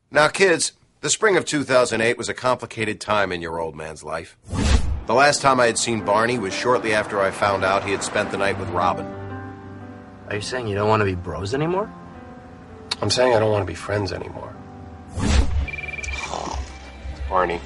Now, kids, the spring of 2008 was a complicated time in your old man's life. The last time I had seen Barney was shortly after I found out he had spent the night with Robin. Are you saying you don't want to be bros anymore? I'm saying I don't want to be friends anymore. Barney.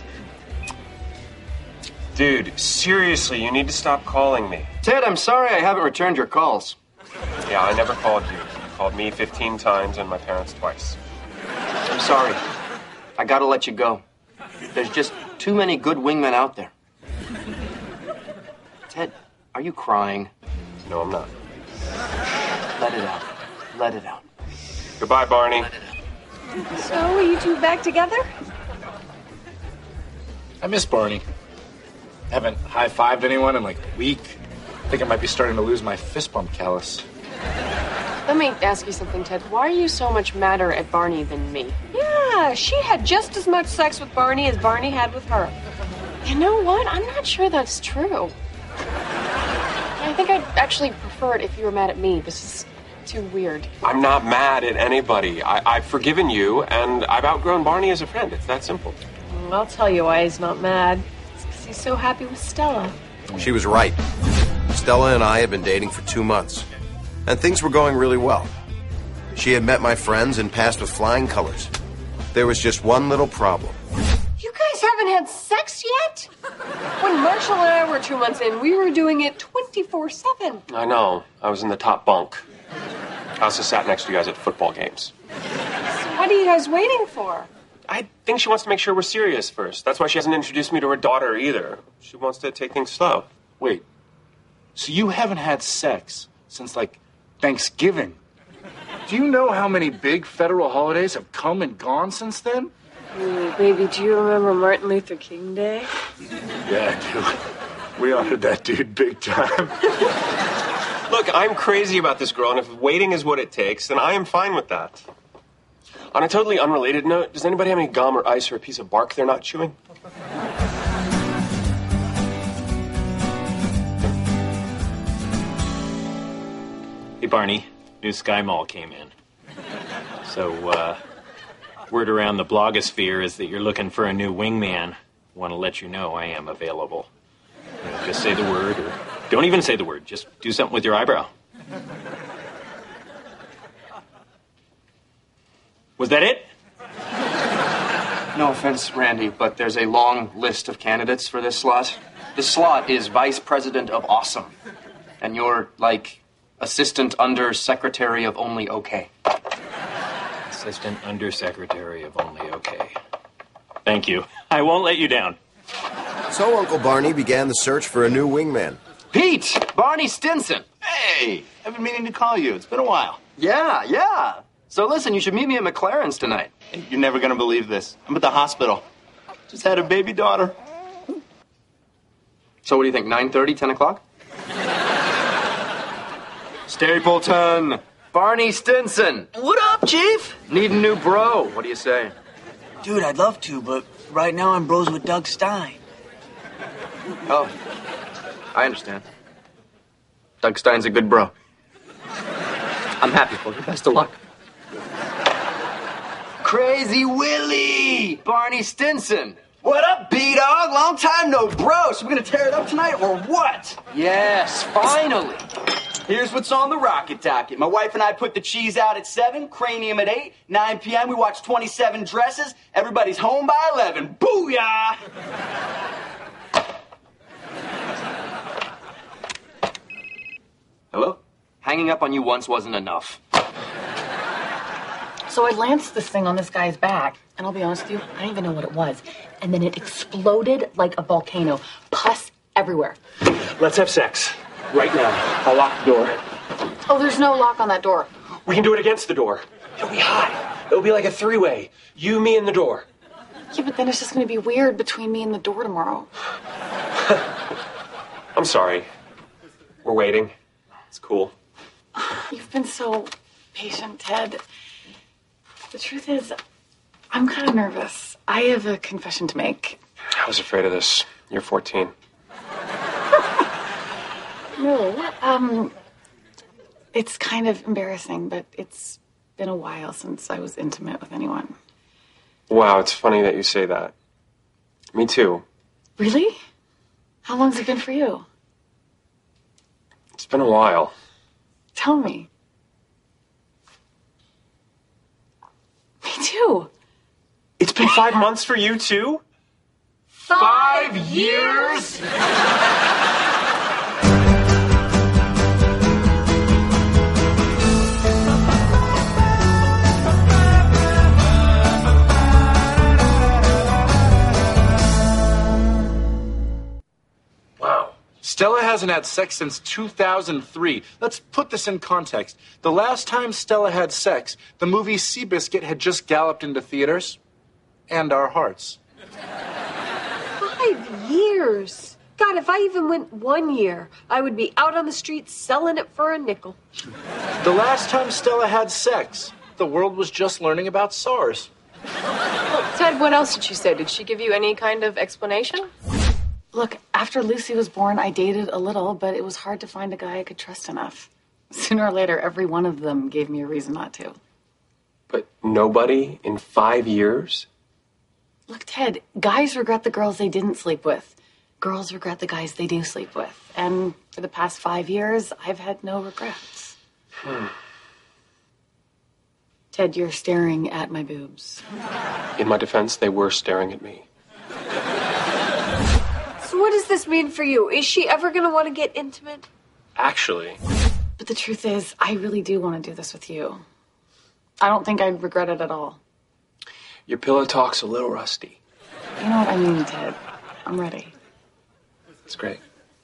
Dude, seriously, you need to stop calling me. Ted, I'm sorry I haven't returned your calls. Yeah, I never called you. You called me 15 times and my parents twice. I'm sorry. I gotta let you go. There's just too many good wingmen out there. Ted, are you crying? No, I'm not. Let it out. Let it out. Goodbye, Barney. So, are you two back together? I miss Barney. Haven't high-fived anyone in like a week. I think I might be starting to lose my fist bump callus. Let me ask you something, Ted. Why are you so much madder at Barney than me? Yeah, she had just as much sex with Barney as Barney had with her. You know what? I'm not sure that's true. I think I'd actually prefer it if you were mad at me. This is too weird. I'm not mad at anybody. I've forgiven you, and I've outgrown Barney as a friend. It's that simple. I'll tell you why he's not mad. It's because he's so happy with Stella. She was right. Stella and I had been dating for 2 months, and things were going really well. She had met my friends and passed with flying colors. There was just one little problem. You guys haven't had sex yet? When Marshall and I were 2 months in, we were doing it 24/7. I know. I was in the top bunk. I also sat next to you guys at football games. So what are you guys waiting for? I think she wants to make sure we're serious first. That's why she hasn't introduced me to her daughter either. She wants to take things slow. Wait, so you haven't had sex since, like, Thanksgiving? Do you know how many big federal holidays have come and gone since then? Ooh, baby, do you remember Martin Luther King Day? Yeah, dude. We honored that dude big time. Look, I'm crazy about this girl, and if waiting is what it takes, then I am fine with that. On a totally unrelated note, does anybody have any gum or ice or a piece of bark they're not chewing? Hey, Barney. New Sky Mall came in. So, word around the blogosphere is that you're looking for a new wingman. Want to let you know I am available. You know, just say the word, or don't even say the word. Just do something with your eyebrow. Was that it? No offense, Randy, but there's a long list of candidates for this slot. This slot is Vice President of Awesome. And you're, like, Assistant Under-Secretary of Only Okay. Assistant Undersecretary of Only Okay. Thank you. I won't let you down. So Uncle Barney began the search for a new wingman. Pete! Barney Stinson! Hey! I've been meaning to call you. It's been a while. Yeah. So listen, you should meet me at McLaren's tonight. You're never gonna believe this. I'm at the hospital. Just had a baby daughter. So what do you think, 9:30, 10 o'clock? Stapleton! Barney Stinson! What up, Chief? Need a new bro. What do you say? Dude, I'd love to, but right now I'm bros with Doug Stein. Oh, I understand. Doug Stein's a good bro. I'm happy for you. Best of luck. Crazy Willie! Barney Stinson! What up, B-Dog? Long time no bro. So we're gonna tear it up tonight, or what? Yes, finally! Here's what's on the rocket docket. My wife and I put the cheese out at 7, cranium at 8, 9 p.m. we watch 27 dresses. Everybody's home by 11. Booyah! Hello? Hanging up on you once wasn't enough. So I lanced this thing on this guy's back, and I'll be honest with you, I didn't even know what it was. And then it exploded like a volcano. Pus everywhere. Let's have sex. Right now. I'll lock the door. Oh, there's no lock on that door. We can do it against the door. It'll be hot. It'll be like a three-way. You, me, and the door. Yeah, but then it's just going to be weird between me and the door tomorrow. I'm sorry. We're waiting. It's cool. You've been so patient, Ted. The truth is, I'm kind of nervous. I have a confession to make. I was afraid of this. You're 14. No, it's kind of embarrassing, but it's been a while since I was intimate with anyone. Wow, it's funny that you say that. Me too. Really? How long's it been for you? It's been a while. Tell me. Me too. It's been 5 months for you too? 5 years? Stella hasn't had sex since 2003. Let's put this in context. The last time Stella had sex, the movie Seabiscuit had just galloped into theaters. And our hearts. 5 years. God, if I even went 1 year, I would be out on the streets selling it for a nickel. The last time Stella had sex, the world was just learning about SARS. Ted, what else did she say? Did she give you any kind of explanation? Look, after Lucy was born, I dated a little, but it was hard to find a guy I could trust enough. Sooner or later, every one of them gave me a reason not to. But nobody in 5 years? Look, Ted, guys regret the girls they didn't sleep with. Girls regret the guys they do sleep with. And for the past 5 years, I've had no regrets. Ted, you're staring at my boobs. In my defense, they were staring at me. So what does this mean for you? Is she ever going to want to get intimate? Actually. But the truth is, I really do want to do this with you. I don't think I'd regret it at all. Your pillow talk's a little rusty. You know what I mean, Ted. I'm ready. That's great.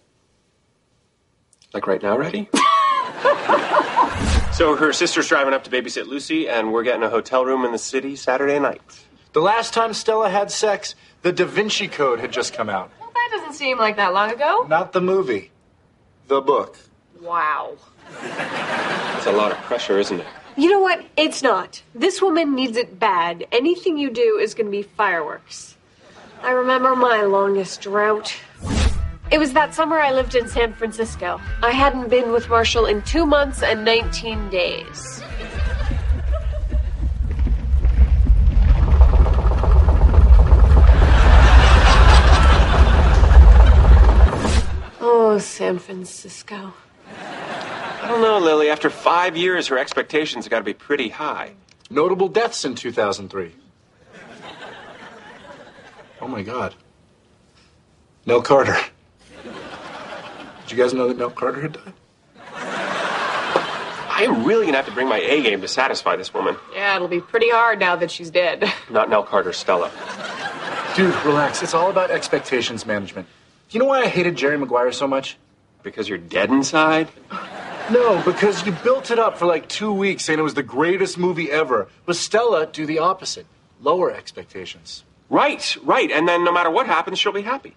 Like right now, ready? So her sister's driving up to babysit Lucy, and we're getting a hotel room in the city Saturday night. The last time Stella had sex, the Da Vinci Code had just come out. Well, that doesn't seem like that long ago. Not the movie. The book. Wow. That's a lot of pressure, isn't it? You know what? It's not. This woman needs it bad. Anything you do is going to be fireworks. I remember my longest drought. It was that summer I lived in San Francisco. I hadn't been with Marshall in 2 months and 19 days. Oh, San Francisco. I don't know, Lily. After 5 years, her expectations have got to be pretty high. Notable deaths in 2003. Oh my God. Nell Carter. Did you guys know that Nell Carter had died? I am really going to have to bring my A game to satisfy this woman. Yeah, it'll be pretty hard now that she's dead. Not Nell Carter, Stella. Dude, relax. It's all about expectations management. Do you know why I hated Jerry Maguire so much? Because you're dead inside? No, because you built it up for like 2 weeks saying it was the greatest movie ever. With Stella, do the opposite. Lower expectations. Right. And then no matter what happens, she'll be happy.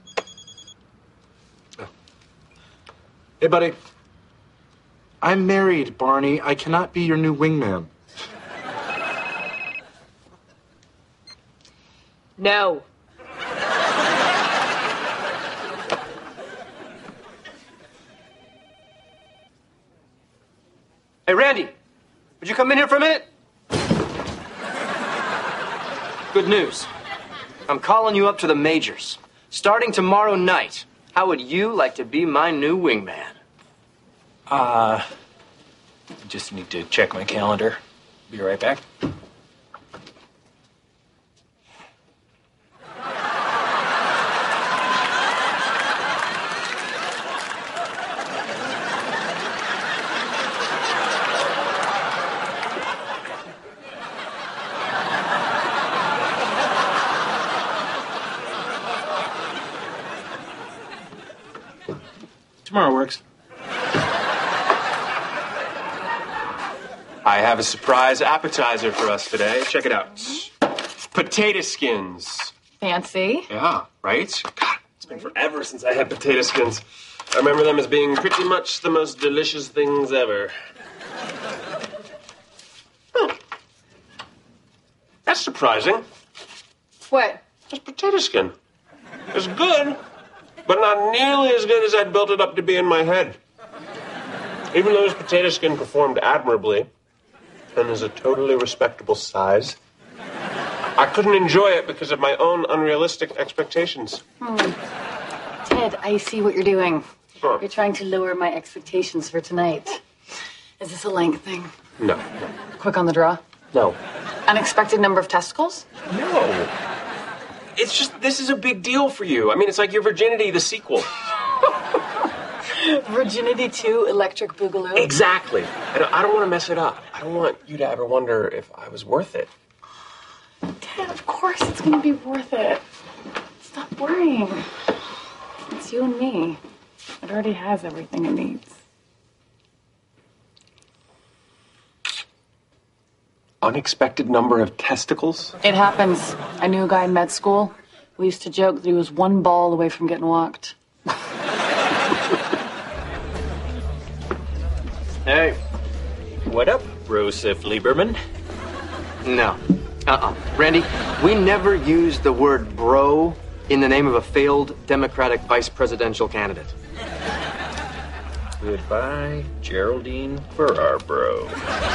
Hey, buddy. I'm married, Barney. I cannot be your new wingman. No. Hey, Randy, would you come in here for a minute? Good news. I'm calling you up to the majors. Starting tomorrow night. How would you like to be my new wingman? Just need to check my calendar. Be right back. Tomorrow works. I have a surprise appetizer for us today. Check it out. Potato skins. Fancy. Yeah, right? God, it's been forever since I had potato skins. I remember them as being pretty much the most delicious things ever. Oh. That's surprising. What? Just potato skin. It's good, but not nearly as good as I'd built it up to be in my head. Even though this potato skin performed admirably and is a totally respectable size, I couldn't enjoy it because of my own unrealistic expectations. Ted, I see what you're doing. Huh. You're trying to lower my expectations for tonight. Is this a length thing? No. Quick on the draw? No. Unexpected number of testicles? No. It's just, this is a big deal for you. I mean, it's like your Virginity, the sequel. Virginity 2 Electric Boogaloo? Exactly. I don't want to mess it up. I don't want you to ever wonder if I was worth it. Ted, of course it's going to be worth it. Stop worrying. It's you and me. It already has everything it needs. Unexpected number of testicles? It happens. I knew a guy in med school. We used to joke that he was one ball away from getting walked. Hey. What up, Rosef Lieberman? No. Randy, we never use the word bro in the name of a failed Democratic vice presidential candidate. Goodbye, Geraldine Farrar, bro.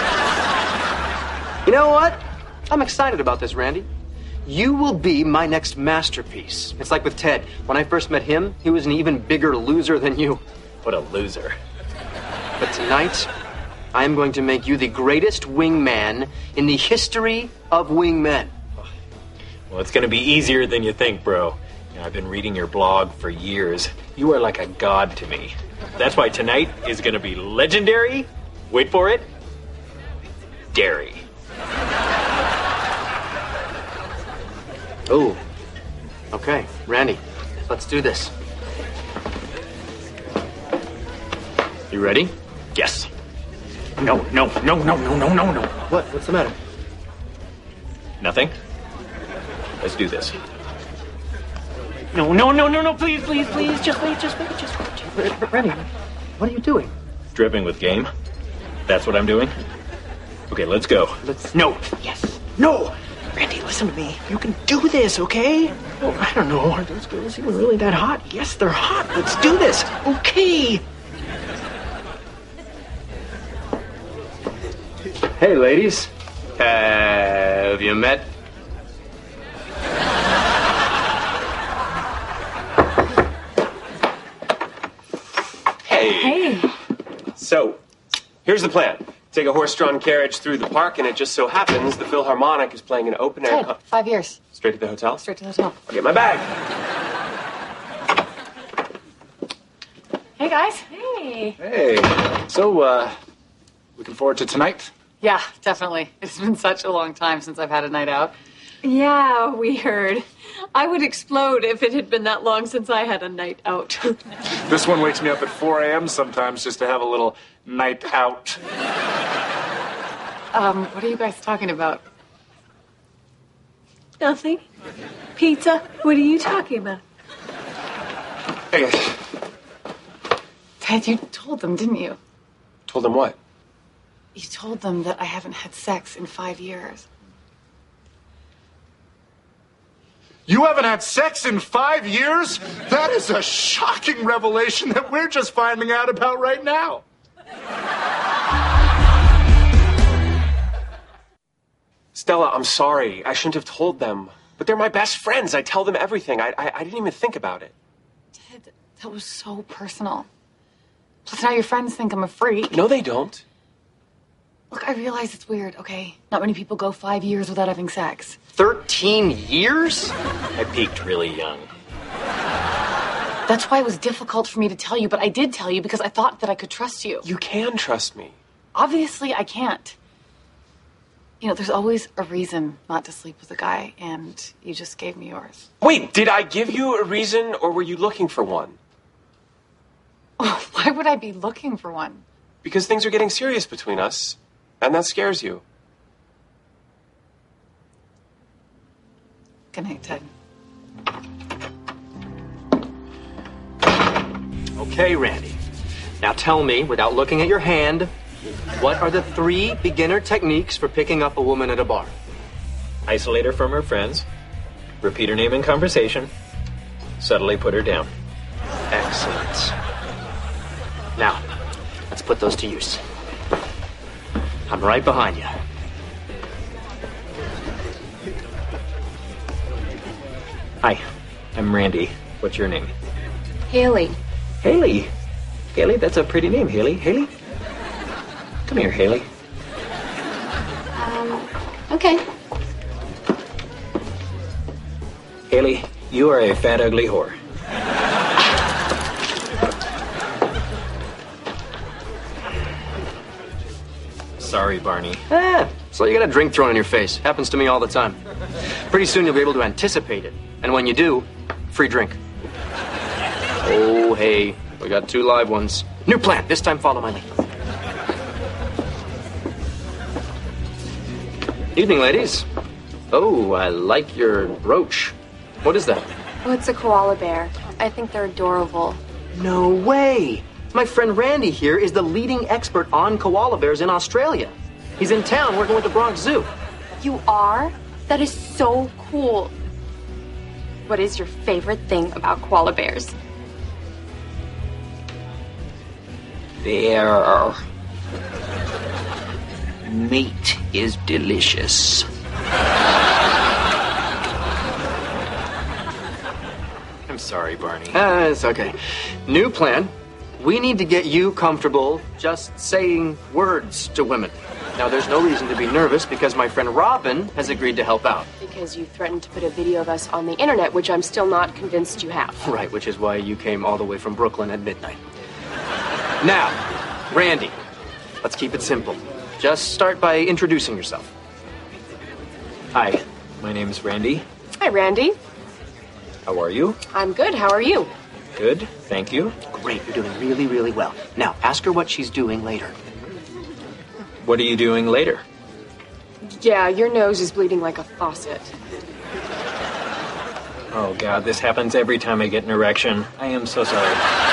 You know what? I'm excited about this, Randy. You will be my next masterpiece. It's like with Ted. When I first met him, he was an even bigger loser than you. What a loser. But tonight, I am going to make you the greatest wingman in the history of wingmen. Well, it's going to be easier than you think, bro. You know, I've been reading your blog for years. You are like a god to me. That's why tonight is going to be legendary. Wait for it. Dairy. Ooh. Okay, Randy, let's do this. You ready? Yes. No. What? What's the matter? Nothing? Let's do this. No, please, just wait. Randy, what are you doing? Dripping with game. That's what I'm doing? Okay, let's go. No. Yes. No. Randy, listen to me. You can do this, okay? Oh, I don't know. Are those girls even really that hot? Yes, they're hot. Let's do this. Okay. Hey, ladies. Have you met? Hey. Hey. So, here's the plan. Take a horse-drawn carriage through the park, and it just so happens the Philharmonic is playing an open-air... Ted, 5 years. Straight to the hotel? Straight to the hotel. I'll get my bag. Hey, guys. Hey. So, looking forward to tonight? Yeah, definitely. It's been such a long time since I've had a night out. Yeah, we heard. I would explode if it had been that long since I had a night out. This one wakes me up at 4 a.m. sometimes just to have a little night out. What are you guys talking about? Nothing. Pizza? What are you talking about? Hey, guys. Ted, you told them, didn't you? Told them what? You told them that I haven't had sex in 5 years. You haven't had sex in 5 years? That is a shocking revelation that we're just finding out about right now. Stella, I'm sorry. I shouldn't have told them. But they're my best friends. I tell them everything. I didn't even think about it. Ted, that was so personal. Plus, now your friends think I'm a freak. No, they don't. Look, I realize it's weird, okay? Not many people go 5 years without having sex. 13 years? I peaked really young. That's why it was difficult for me to tell you, but I did tell you because I thought that I could trust you. You can trust me. Obviously, I can't. You know, there's always a reason not to sleep with a guy, and you just gave me yours. Wait, did I give you a reason, or were you looking for one? Why would I be looking for one? Because things are getting serious between us, and that scares you. Good night, Ted. Okay, Randy. Now tell me, without looking at your hand, what are the 3 beginner techniques for picking up a woman at a bar? Isolate her from her friends. Repeat her name in conversation. Subtly put her down. Excellent. Now, let's put those to use. I'm right behind you. Hi, I'm Randy. What's your name? Haley. Haley. Haley, that's a pretty name, Haley. Haley? Come here, Haley. Okay. Haley, you are a fat, ugly whore. Sorry, Barney. So you get a drink thrown in your face. Happens to me all the time. Pretty soon you'll be able to anticipate it. And when you do, free drink. Oh, hey, we got 2 live ones. New plan. This time follow my lead. Evening, ladies. Oh, I like your brooch. What is that? Oh, it's a koala bear. I think they're adorable. No way! My friend Randy here is the leading expert on koala bears in Australia. He's in town working with the Bronx Zoo. You are? That is so cool. What is your favorite thing about koala bears? Their meat is delicious. I'm sorry, Barney. It's okay. New plan. We need to get you comfortable just saying words to women. Now, there's no reason to be nervous because my friend Robin has agreed to help out. Because you threatened to put a video of us on the internet, which I'm still not convinced you have. Right, which is why you came all the way from Brooklyn at midnight. Now, Randy, let's keep it simple. Just start by introducing yourself. Hi, my name's Randy. Hi, Randy. How are you? I'm good. How are you? Good, thank you. Great, you're doing really, really well. Now, ask her what she's doing later. What are you doing later? Yeah, your nose is bleeding like a faucet. Oh, God, this happens every time I get an erection. I am so sorry.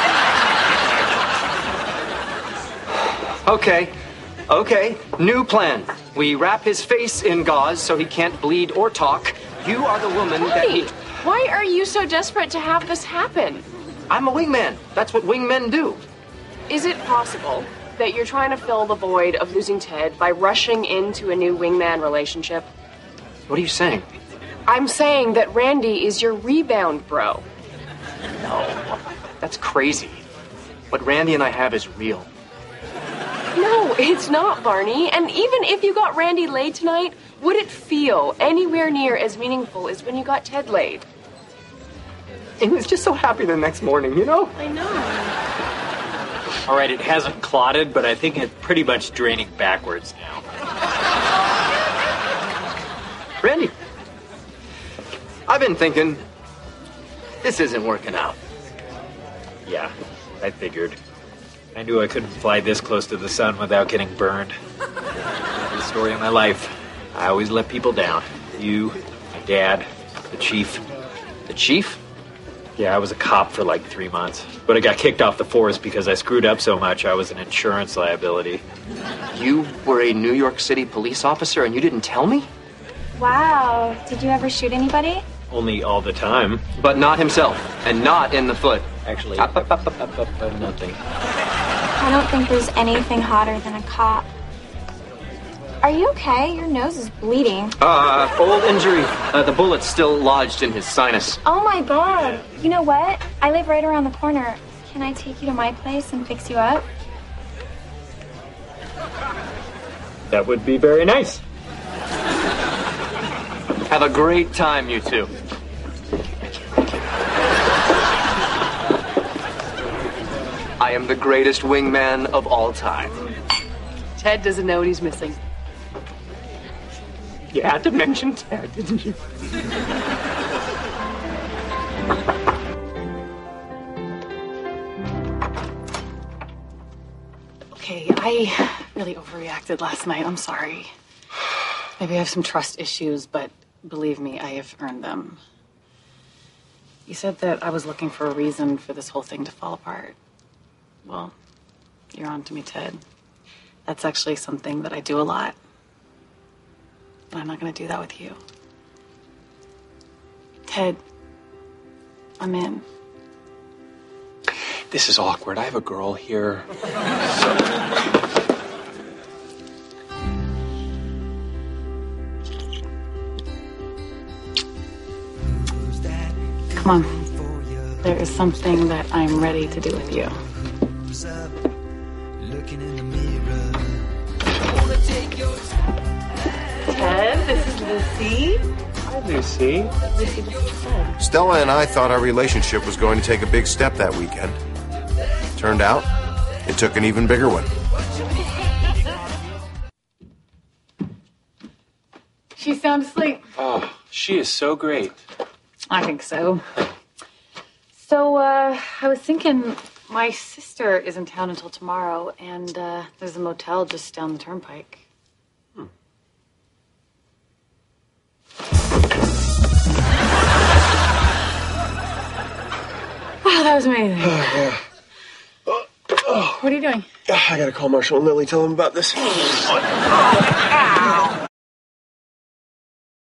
Okay, new plan. We wrap his face in gauze so he can't bleed or talk. You are the woman that he... Why are you so desperate to have this happen? I'm a wingman. That's what wingmen do. Is it possible that you're trying to fill the void of losing Ted by rushing into a new wingman relationship? What are you saying? I'm saying that Randy is your rebound bro. No, that's crazy. What Randy and I have is real. No, it's not, Barney. And even if you got Randy laid tonight, would it feel anywhere near as meaningful as when you got Ted laid? He was just so happy the next morning, you know? I know. All right, it hasn't clotted, but I think it's pretty much draining backwards now. Randy, I've been thinking, this isn't working out. Yeah, I figured. I knew I couldn't fly this close to the sun without getting burned. The story of my life. I always let people down. You, my dad, the chief. The chief? Yeah, I was a cop for like 3 months. But I got kicked off the force because I screwed up so much I was an insurance liability. You were a New York City police officer and you didn't tell me? Wow. Did you ever shoot anybody? Only all the time. But not himself, and not in the foot. Actually, nothing. I don't think there's anything hotter than a cop. Are you okay? Your nose is bleeding. Old injury. The bullet's still lodged in his sinus. Oh my god. You know what? I live right around the corner. Can I take you to my place and fix you up? That would be very nice. Have a great time, you two. I am the greatest wingman of all time. Ted doesn't know what he's missing. You had to mention Ted, didn't you? Okay, I really overreacted last night. I'm sorry. Maybe I have some trust issues, but believe me, I have earned them. You said that I was looking for a reason for this whole thing to fall apart. Well, you're on to me, Ted. That's actually something that I do a lot. But I'm not going to do that with you. Ted, I'm in. This is awkward. I have a girl here. Who's that Come on. There is something that I'm ready to do with you. Ted, this is Lucy. Hi, Lucy. Lucy, this is Ted. Stella and I thought our relationship was going to take a big step that weekend. Turned out, it took an even bigger one. She's sound asleep. Oh, she is so great. I think so. So, I was thinking my sister is in town until tomorrow, and there's a motel just down the turnpike. Wow, that was amazing. Yeah. What are you doing? I gotta call Marshall and Lily, tell them about this.